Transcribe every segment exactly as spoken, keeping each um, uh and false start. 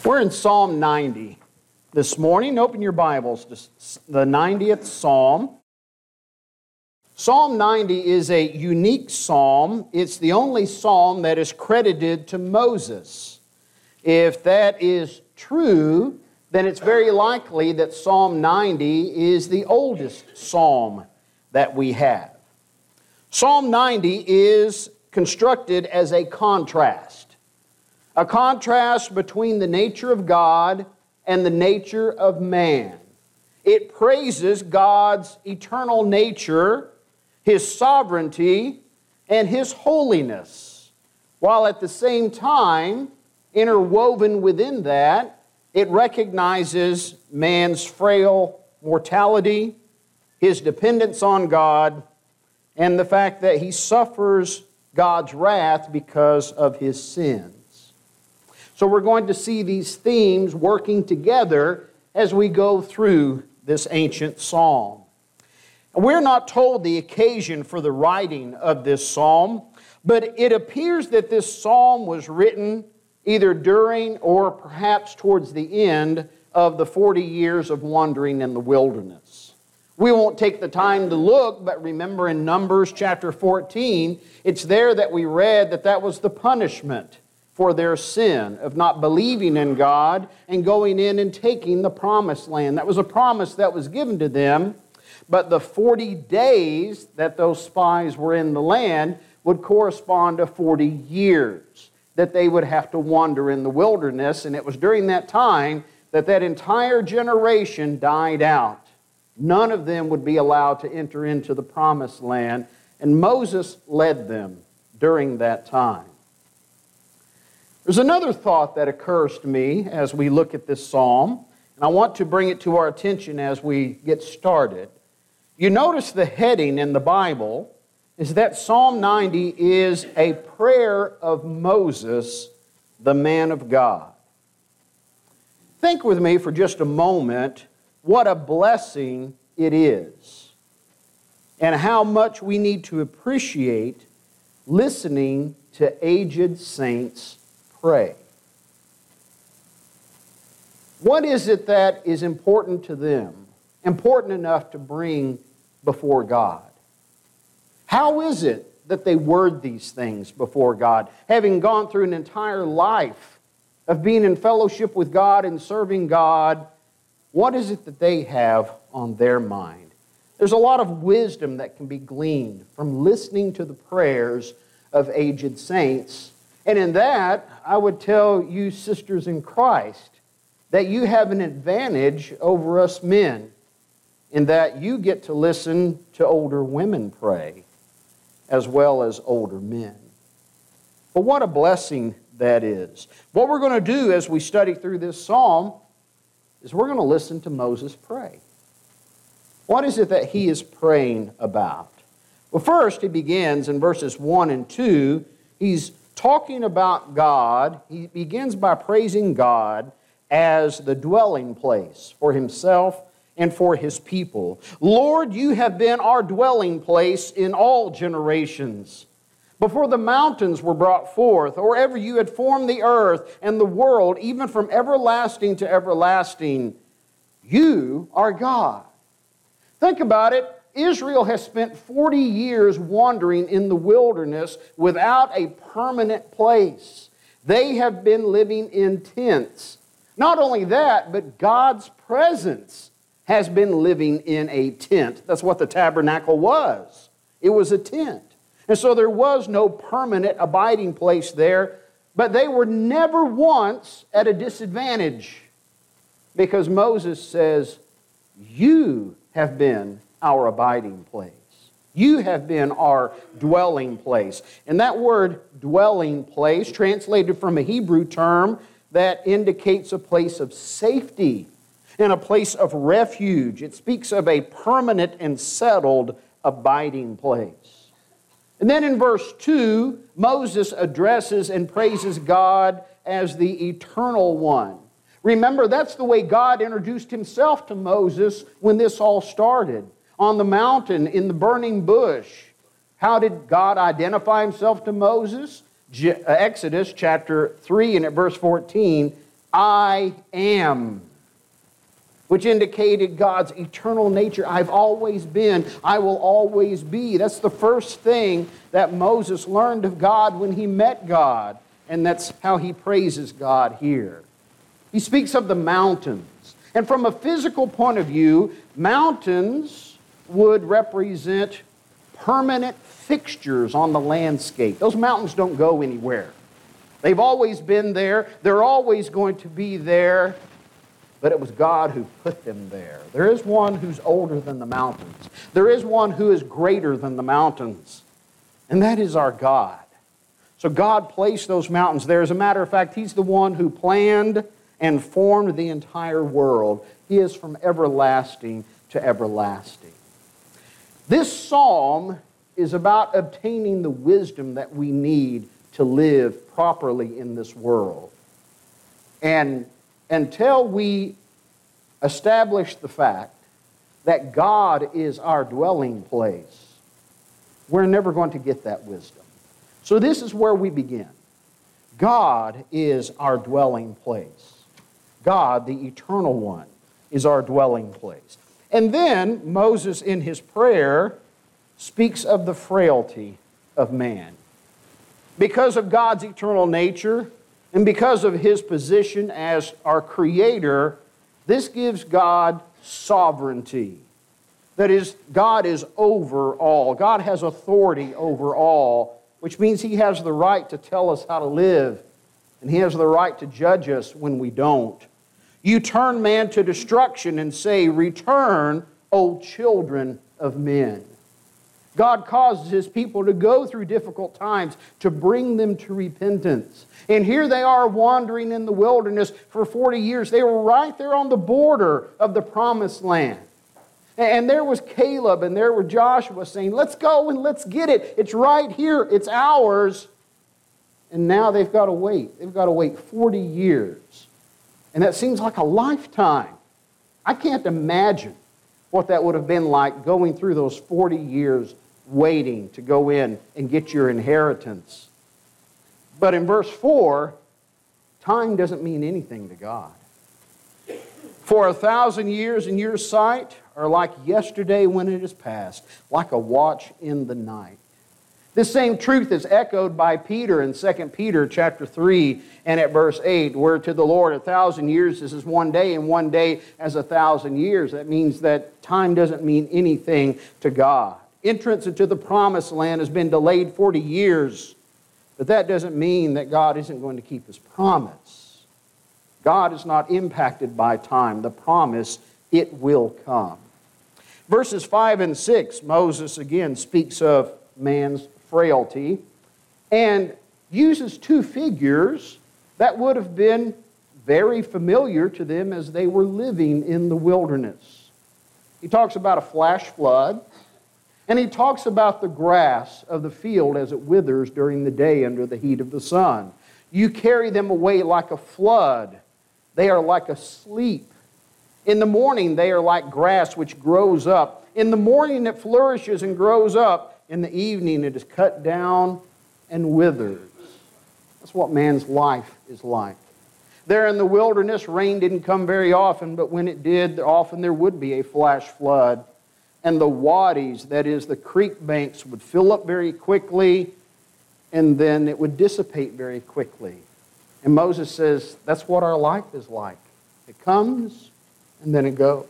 We're in Psalm ninety this morning. Open your Bibles to the ninetieth Psalm. Psalm ninety is a unique psalm. It's the only psalm that is credited to Moses. If that is true, then it's very likely that Psalm ninety is the oldest psalm that we have. Psalm ninety is constructed as a contrast. A contrast between the nature of God and the nature of man. It praises God's eternal nature, His sovereignty, and His holiness, while at the same time, interwoven within that, it recognizes man's frail mortality, his dependence on God, and the fact that he suffers God's wrath because of his sins. So we're going to see these themes working together as we go through this ancient psalm. We're not told the occasion for the writing of this psalm, but it appears that this psalm was written either during or perhaps towards the end of the forty years of wandering in the wilderness. We won't take the time to look, but remember in Numbers chapter fourteen, it's there that we read that that was the punishment for their sin of not believing in God and going in and taking the promised land. That was a promise that was given to them, but the forty days that those spies were in the land would correspond to forty years that they would have to wander in the wilderness, and it was during that time that that entire generation died out. None of them would be allowed to enter into the promised land, and Moses led them during that time. There's another thought that occurs to me as we look at this psalm, and I want to bring it to our attention as we get started. You notice the heading in the Bible is that Psalm ninety is a prayer of Moses, the man of God. Think with me for just a moment what a blessing it is and how much we need to appreciate listening to aged saints pray. What is it that is important to them, important enough to bring before God? How is it that they word these things before God, having gone through an entire life of being in fellowship with God and serving God? What is it that they have on their mind? There's a lot of wisdom that can be gleaned from listening to the prayers of aged saints. And in that, I would tell you sisters in Christ that you have an advantage over us men in that you get to listen to older women pray as well as older men. But what a blessing that is. What we're going to do as we study through this psalm is we're going to listen to Moses pray. What is it that he is praying about? Well, first he begins in verses one and two. He's talking about God. He begins by praising God as the dwelling place for himself and for his people. Lord, you have been our dwelling place in all generations. Before the mountains were brought forth, or ever you had formed the earth and the world, even from everlasting to everlasting, you are God. Think about it. Israel has spent forty years wandering in the wilderness without a permanent place. They have been living in tents. Not only that, but God's presence has been living in a tent. That's what the tabernacle was. It was a tent. And so there was no permanent abiding place there, but they were never once at a disadvantage because Moses says, you have been our abiding place. You have been our dwelling place. And that word dwelling place, translated from a Hebrew term that indicates a place of safety and a place of refuge. It speaks of a permanent and settled abiding place. And then in verse two, Moses addresses and praises God as the eternal one. Remember, that's the way God introduced himself to Moses when this all started. On the mountain, in the burning bush. How did God identify himself to Moses? Exodus chapter three and at verse fourteen, I am, which indicated God's eternal nature. I've always been, I will always be. That's the first thing that Moses learned of God when he met God, and that's how he praises God here. He speaks of the mountains. And from a physical point of view, mountains would represent permanent fixtures on the landscape. Those mountains don't go anywhere. They've always been there. They're always going to be there. But it was God who put them there. There is one who's older than the mountains. There is one who is greater than the mountains. And that is our God. So God placed those mountains there. As a matter of fact, He's the one who planned and formed the entire world. He is from everlasting to everlasting. This psalm is about obtaining the wisdom that we need to live properly in this world. And until we establish the fact that God is our dwelling place, we're never going to get that wisdom. So this is where we begin. God is our dwelling place. God, the Eternal One, is our dwelling place. And then Moses, in his prayer, speaks of the frailty of man. Because of God's eternal nature, and because of His position as our Creator, this gives God sovereignty. That is, God is over all. God has authority over all, which means He has the right to tell us how to live, and He has the right to judge us when we don't. You turn man to destruction and say, "Return, O children of men." God causes His people to go through difficult times to bring them to repentance. And here they are wandering in the wilderness for forty years. They were right there on the border of the promised land. And there was Caleb and there was Joshua saying, "Let's go and let's get it. It's right here. It's ours." And now they've got to wait. They've got to wait forty years. And that seems like a lifetime. I can't imagine what that would have been like going through those forty years waiting to go in and get your inheritance. But in verse four, time doesn't mean anything to God. For a thousand years in your sight are like yesterday when it is past, like a watch in the night. This same truth is echoed by Peter in Second Peter chapter three and at verse eight, where to the Lord a thousand years is as one day, and one day as a thousand years. That means that time doesn't mean anything to God. Entrance into the promised land has been delayed forty years, but that doesn't mean that God isn't going to keep His promise. God is not impacted by time. The promise, it will come. Verses five and six, Moses again speaks of man's frailty and uses two figures that would have been very familiar to them as they were living in the wilderness. He talks about a flash flood, and he talks about the grass of the field as it withers during the day under the heat of the sun. You carry them away like a flood. They are like a sleep. In the morning they are like grass which grows up. In the morning it flourishes and grows up. In the evening it is cut down and withers. That's what man's life is like. There in the wilderness, rain didn't come very often, but when it did, often there would be a flash flood. And the wadis, that is the creek banks, would fill up very quickly, and then it would dissipate very quickly. And Moses says, that's what our life is like. It comes, and then it goes.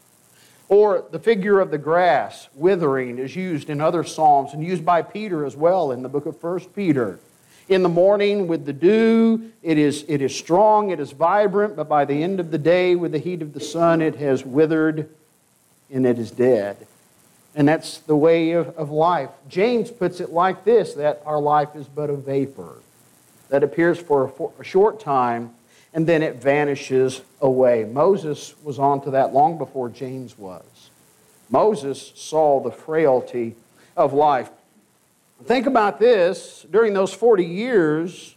Or the figure of the grass withering is used in other Psalms and used by Peter as well in the book of First Peter. In the morning with the dew, it is, it is strong, it is vibrant, but by the end of the day with the heat of the sun, it has withered and it is dead. And that's the way of, of life. James puts it like this, that our life is but a vapor that appears for a, for a short time and then it vanishes away. Moses was on to that long before James was. Moses saw the frailty of life. Think about this. During those forty years,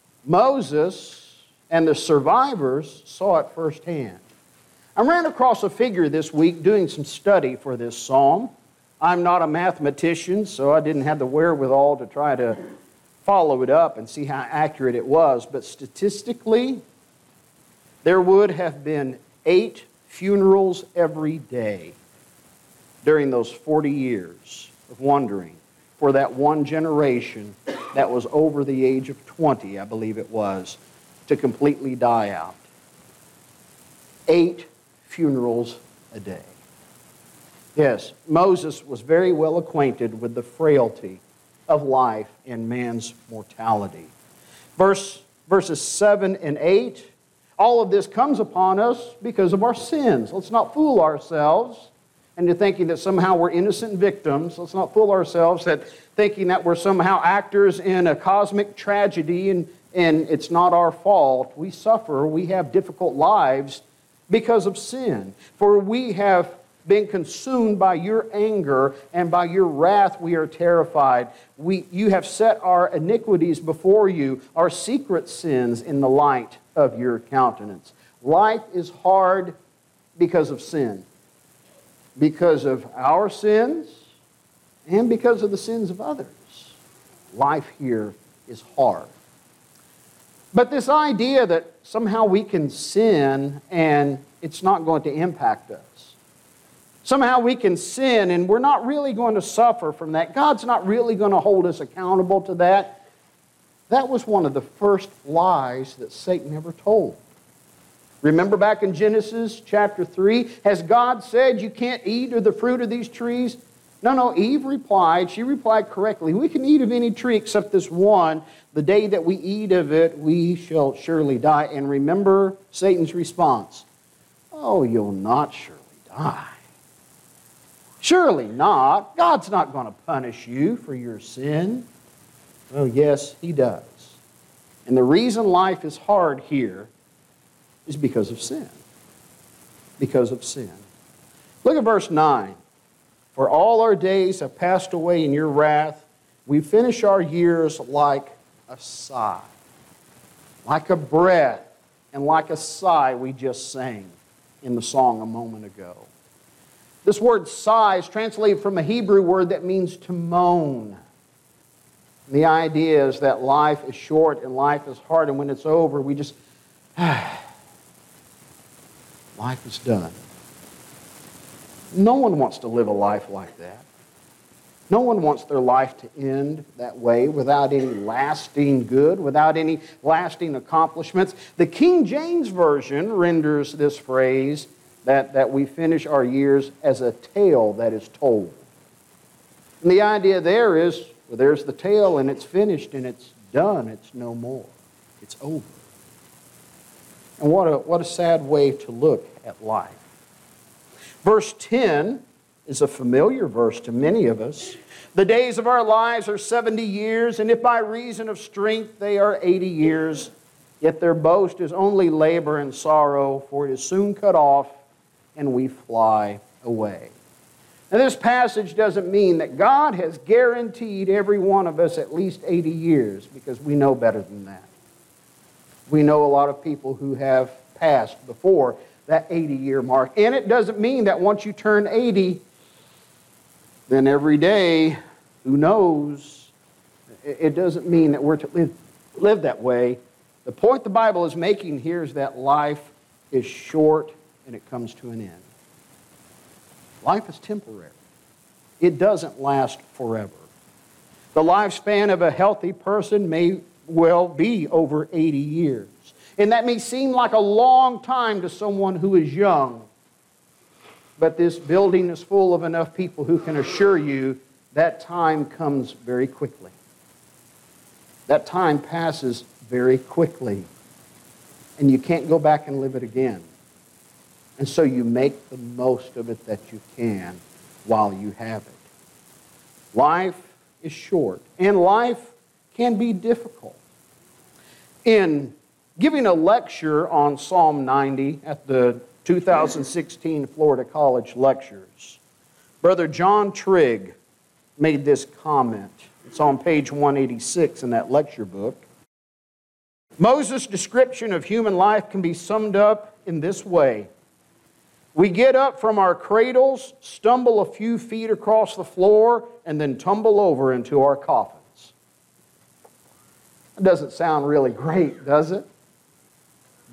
Moses and the survivors saw it firsthand. I ran across a figure this week doing some study for this psalm. I'm not a mathematician, so I didn't have the wherewithal to try to follow it up and see how accurate it was. But statistically, there would have been eight funerals every day during those forty years of wandering for that one generation that was over the age of twenty, I believe it was, to completely die out. Eight funerals a day. Yes, Moses was very well acquainted with the frailty of life and man's mortality. Verse, verses seven and eight, all of this comes upon us because of our sins. Let's not fool ourselves into thinking that somehow we're innocent victims. Let's not fool ourselves that thinking that we're somehow actors in a cosmic tragedy and, and it's not our fault. We suffer, we have difficult lives because of sin. For we have been consumed by your anger, and by your wrath we are terrified. We, you have set our iniquities before you, our secret sins in the light of your countenance. Life is hard because of sin, because of our sins, and because of the sins of others. Life here is hard. But this idea that somehow we can sin and it's not going to impact us. Somehow we can sin and we're not really going to suffer from that. God's not really going to hold us accountable to that. That was one of the first lies that Satan ever told. Remember back in Genesis chapter three, has God said you can't eat of the fruit of these trees? No, no, Eve replied, she replied correctly, we can eat of any tree except this one. The day that we eat of it, we shall surely die. And remember Satan's response, oh, you'll not surely die. Surely not. God's not going to punish you for your sin. Well, yes, He does. And the reason life is hard here is because of sin. Because of sin. Look at verse nine. For all our days have passed away in your wrath. We finish our years like a sigh. Like a breath and like a sigh we just sang in the song a moment ago. This word sigh is translated from a Hebrew word that means to moan. And the idea is that life is short and life is hard, and when it's over, we just, life is done. No one wants to live a life like that. No one wants their life to end that way without any lasting good, without any lasting accomplishments. The King James Version renders this phrase that, that we finish our years as a tale that is told. And the idea there is, well, there's the tale and it's finished and it's done. It's no more. It's over. And what a, what a sad way to look at life. Verse ten is a familiar verse to many of us. The days of our lives are seventy years, and if by reason of strength they are eighty years, yet their boast is only labor and sorrow, for it is soon cut off, and we fly away. Now, this passage doesn't mean that God has guaranteed every one of us at least eighty years, because we know better than that. We know a lot of people who have passed before that eighty-year mark. And it doesn't mean that once you turn eighty, then every day, who knows? It doesn't mean that we're to live, live that way. The point the Bible is making here is that life is short and it comes to an end. Life is temporary. It doesn't last forever. The lifespan of a healthy person may well be over eighty years. And that may seem like a long time to someone who is young. But this building is full of enough people who can assure you that time comes very quickly. That time passes very quickly. And you can't go back and live it again. And so you make the most of it that you can while you have it. Life is short, and life can be difficult. In giving a lecture on Psalm ninety at the two thousand sixteen Florida College Lectures, Brother John Trigg made this comment. It's on page one eighty-six in that lecture book. Moses' description of human life can be summed up in this way. We get up from our cradles, stumble a few feet across the floor, and then tumble over into our coffins. It doesn't sound really great, does it?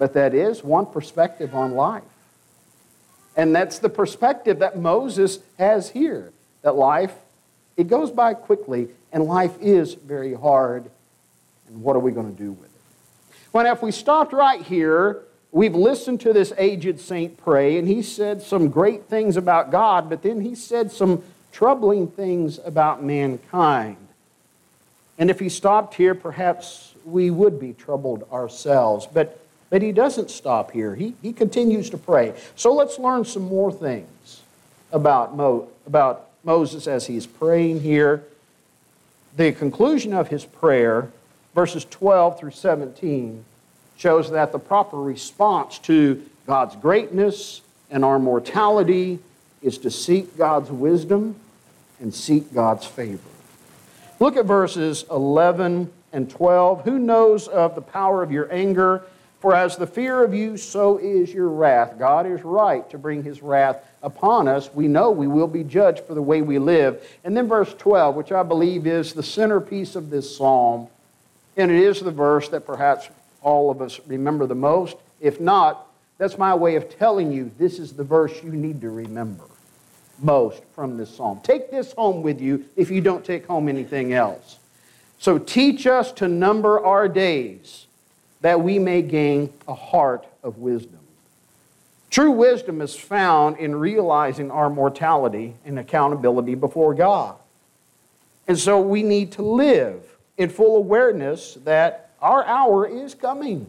But that is one perspective on life. And that's the perspective that Moses has here, that life, it goes by quickly, and life is very hard. And what are we going to do with it? Well, now, if we stopped right here, we've listened to this aged saint pray, and he said some great things about God, but then he said some troubling things about mankind. And if he stopped here, perhaps we would be troubled ourselves. But, but he doesn't stop here. He, he continues to pray. So let's learn some more things about, Mo, about Moses as he's praying here. The conclusion of his prayer, verses twelve through seventeen, shows that the proper response to God's greatness and our mortality is to seek God's wisdom and seek God's favor. Look at verses eleven and twelve. Who knows of the power of your anger? For as the fear of you, so is your wrath. God is right to bring his wrath upon us. We know we will be judged for the way we live. And then verse twelve, which I believe is the centerpiece of this psalm, and it is the verse that perhaps all of us remember the most. If not, that's my way of telling you this is the verse you need to remember most from this psalm. Take this home with you if you don't take home anything else. So teach us to number our days, that we may gain a heart of wisdom. True wisdom is found in realizing our mortality and accountability before God. And so we need to live in full awareness that our hour is coming.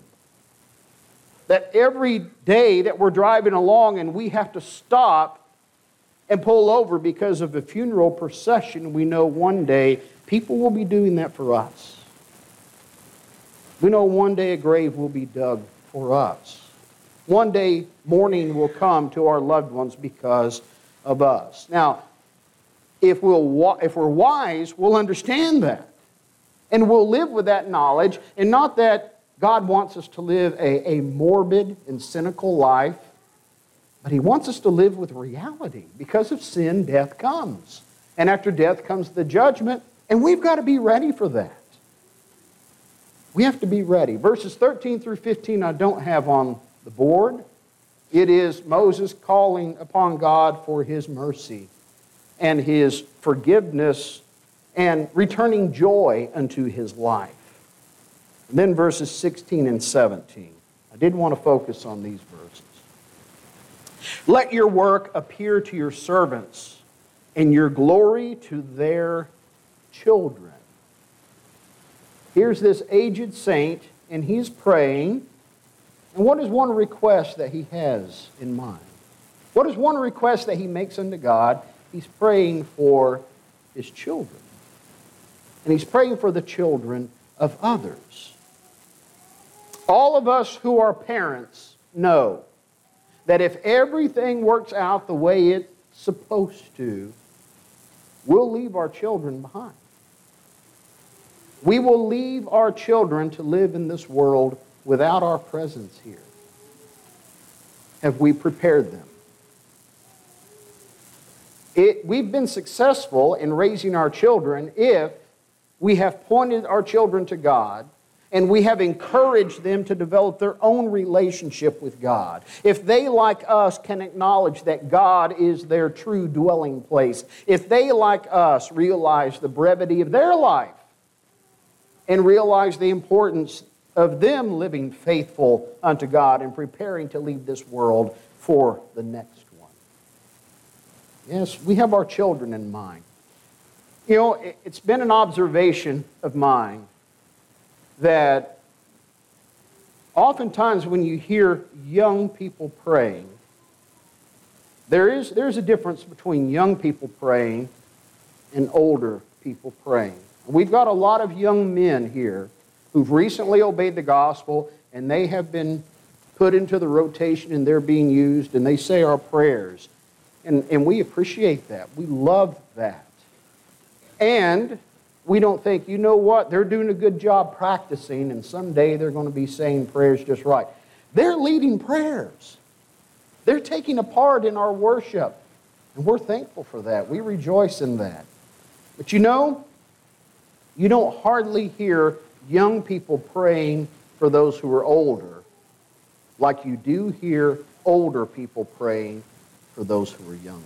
That every day that we're driving along and we have to stop and pull over because of a funeral procession, we know one day people will be doing that for us. We know one day a grave will be dug for us. One day mourning will come to our loved ones because of us. Now, if, we'll, if we're wise, we'll understand that. And we'll live with that knowledge, and not that God wants us to live a, a morbid and cynical life, but he wants us to live with reality. Because of sin, death comes. And after death comes the judgment, and we've got to be ready for that. We have to be ready. Verses thirteen through fifteen I don't have on the board. It is Moses calling upon God for his mercy and his forgiveness and returning joy unto his life. And then verses sixteen and seventeen. I did want to focus on these verses. Let your work appear to your servants, and your glory to their children. Here's this aged saint, and he's praying. And what is one request that he has in mind? What is one request that he makes unto God? He's praying for his children. And he's praying for the children of others. All of us who are parents know that if everything works out the way it's supposed to, we'll leave our children behind. We will leave our children to live in this world without our presence here. Have we prepared them? It, we've been successful in raising our children if we have pointed our children to God and we have encouraged them to develop their own relationship with God. If they, like us, can acknowledge that God is their true dwelling place. If they, like us, realize the brevity of their life and realize the importance of them living faithful unto God and preparing to leave this world for the next one. Yes, we have our children in mind. You know, it's been an observation of mine that oftentimes when you hear young people praying, there is there's a difference between young people praying and older people praying. We've got a lot of young men here who've recently obeyed the gospel, and they have been put into the rotation and they're being used, and they say our prayers. And, and we appreciate that. We love that. And we don't think, you know what, they're doing a good job practicing, and someday they're going to be saying prayers just right. They're leading prayers. They're taking a part in our worship, and we're thankful for that. We rejoice in that. But you know, you don't hardly hear young people praying for those who are older. like you do hear older people praying for those who are younger.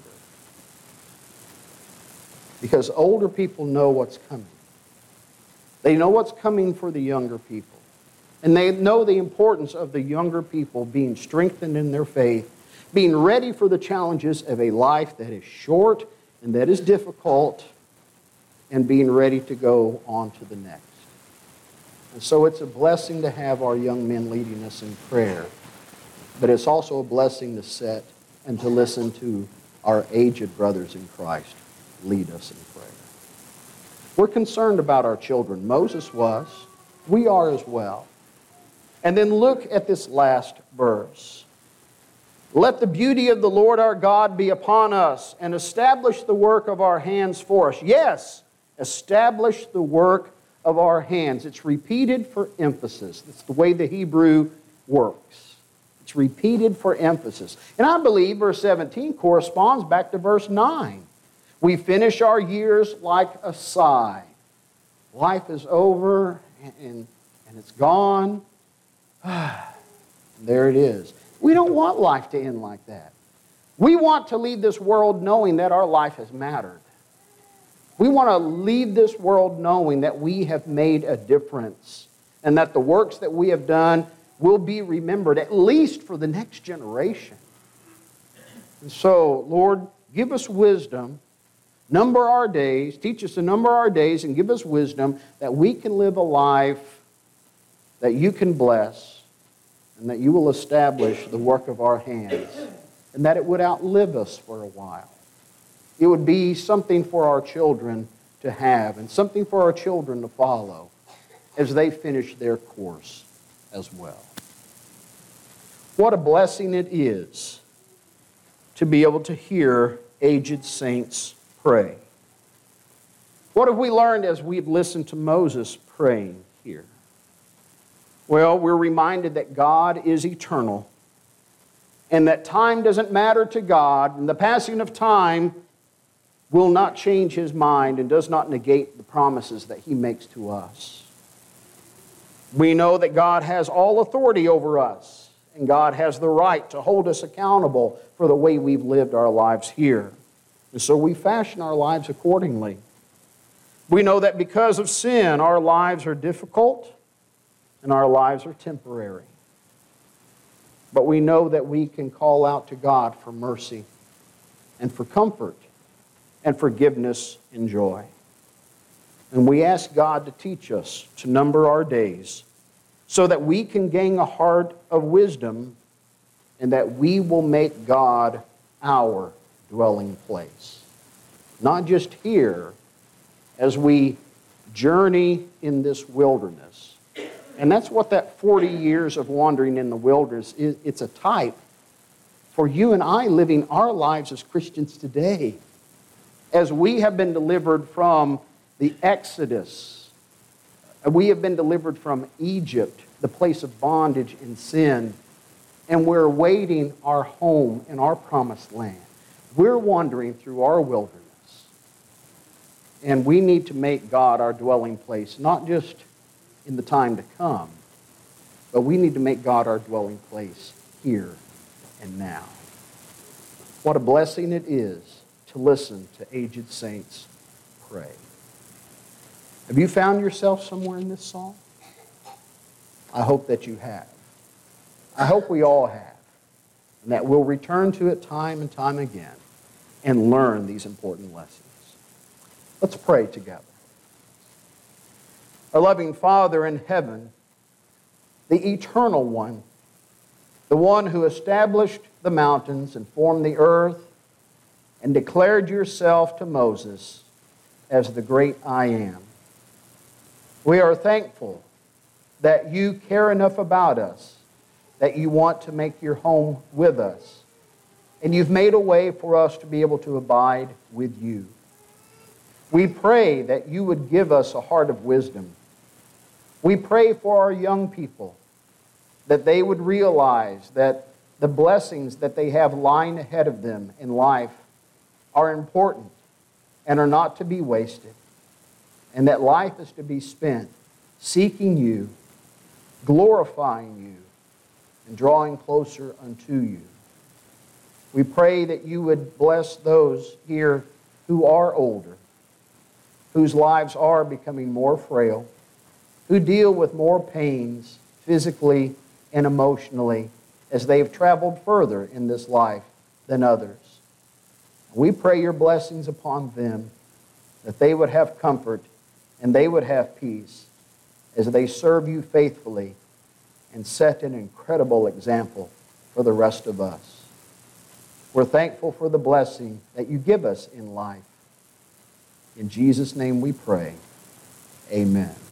Because older people know what's coming. They know what's coming for the younger people. And they know the importance of the younger people being strengthened in their faith, being ready for the challenges of a life that is short and that is difficult, and being ready to go on to the next. And so it's a blessing to have our young men leading us in prayer, but it's also a blessing to sit and to listen to our aged brothers in Christ lead us in prayer. We're concerned about our children. Moses was. We are as well. And then look at this last verse. Let the beauty of the Lord our God be upon us and establish the work of our hands for us. Yes, establish the work of our hands. It's repeated for emphasis. That's the way the Hebrew works. It's repeated for emphasis. And I believe verse seventeen corresponds back to verse nine. We finish our years like a sigh. Life is over and, and, and it's gone. There it is. We don't want life to end like that. We want to leave this world knowing that our life has mattered. We want to leave this world knowing that we have made a difference and that the works that we have done will be remembered, at least for the next generation. And so, Lord, give us wisdom, number our days, teach us to number our days, and give us wisdom that we can live a life that you can bless, and that you will establish the work of our hands, and that it would outlive us for a while. It would be something for our children to have, and something for our children to follow as they finish their course as well. What a blessing it is to be able to hear aged saints pray. What have we learned as we've listened to Moses praying here? Well, we're reminded that God is eternal and that time doesn't matter to God, and the passing of time will not change His mind and does not negate the promises that He makes to us. We know that God has all authority over us, and God has the right to hold us accountable for the way we've lived our lives here. And so we fashion our lives accordingly. We know that because of sin, our lives are difficult, and our lives are temporary. But we know that we can call out to God for mercy and for comfort and forgiveness and joy. And we ask God to teach us to number our days so that we can gain a heart of wisdom and that we will make God our dwelling place. Not just here as we journey in this wilderness. And that's what that forty years of wandering in the wilderness is. It's a type for you and I living our lives as Christians today. As we have been delivered from the Exodus, we have been delivered from Egypt, the place of bondage and sin, and we're awaiting our home in our promised land. We're wandering through our wilderness. And we need to make God our dwelling place, not just in the time to come, but we need to make God our dwelling place here and now. What a blessing it is to listen to aged saints pray. Have you found yourself somewhere in this psalm? I hope that you have. I hope we all have, and that we'll return to it time and time again and learn these important lessons. Let's pray together. Our loving Father in heaven, the eternal one, the one who established the mountains and formed the earth and declared yourself to Moses as the great I am. We are thankful that you care enough about us, that you want to make your home with us, and you've made a way for us to be able to abide with you. We pray that you would give us a heart of wisdom. We pray for our young people, that they would realize that the blessings that they have lying ahead of them in life are important and are not to be wasted, and that life is to be spent seeking you, glorifying you, and drawing closer unto you. We pray that you would bless those here who are older, whose lives are becoming more frail, who deal with more pains physically and emotionally as they've traveled further in this life than others. We pray your blessings upon them, that they would have comfort and they would have peace as they serve you faithfully and set an incredible example for the rest of us. We're thankful for the blessing that you give us in life. In Jesus' name we pray. Amen.